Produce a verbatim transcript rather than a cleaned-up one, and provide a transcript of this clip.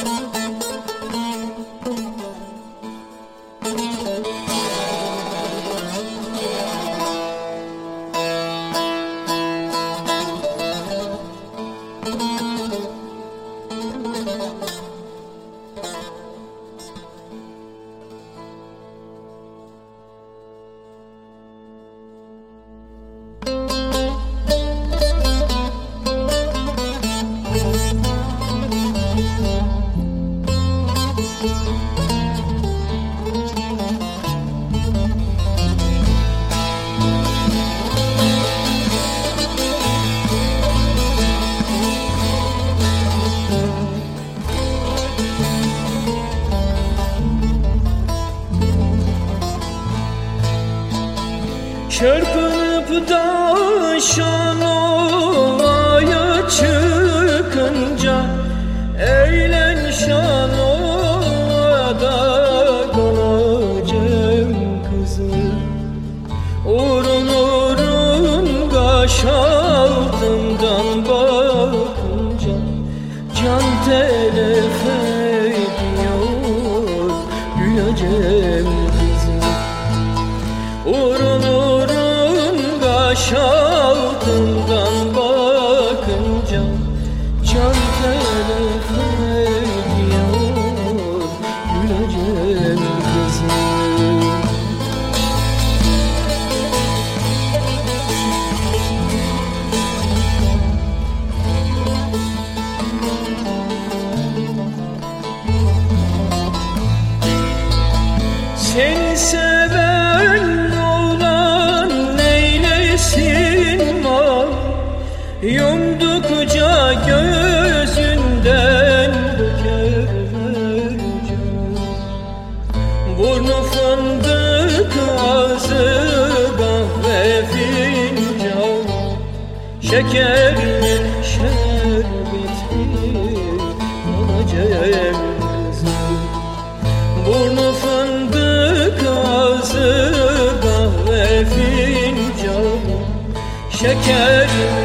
Çırpınıp da Şanova'ya çıkınca eğlen Şanova'da kalacağım kızım. Urun urun kaş altından bakınca can telef ediyor güleceğim kızım. Urun urun kaş altından bakınca can telef ediyor güleceğim kızım. Seni seven oğlan neylesin var, yumdukça gözünden döker can. Burnu fındık, ağzı kahve fincan, şekerli şerbetli olacağım kızım. Burnu fındık, ağzı kahve fincan, şekerli